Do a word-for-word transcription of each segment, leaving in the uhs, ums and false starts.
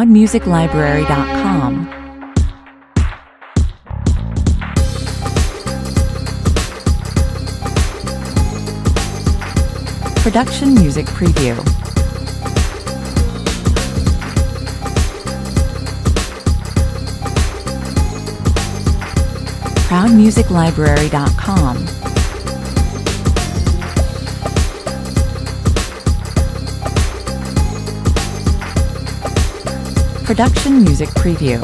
proud music library dot com. Production Music Preview. proud music library dot com. Production Music Preview.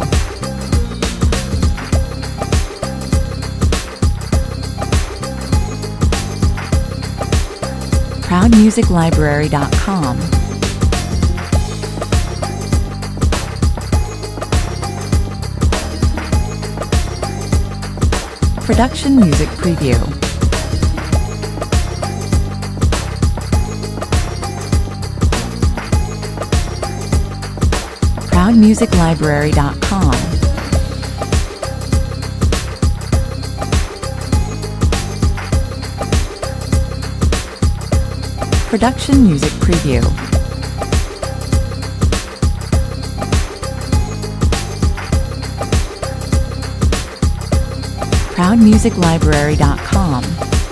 proud music library dot com. Production Music Preview. proud music library dot com. Production Music Preview. proud music library dot com.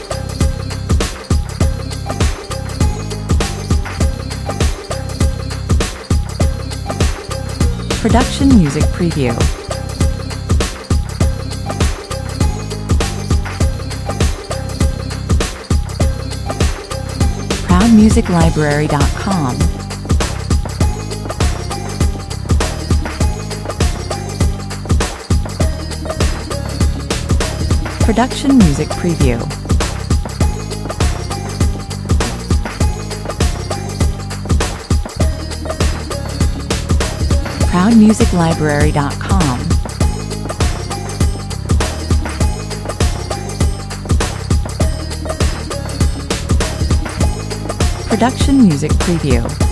Production Music Preview. proud music library dot com. Production Music Preview. proud music library dot com. Production Music Preview.